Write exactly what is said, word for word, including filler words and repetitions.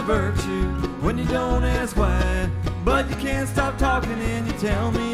virtue when you don't ask why. But you can't stop talking and you tell me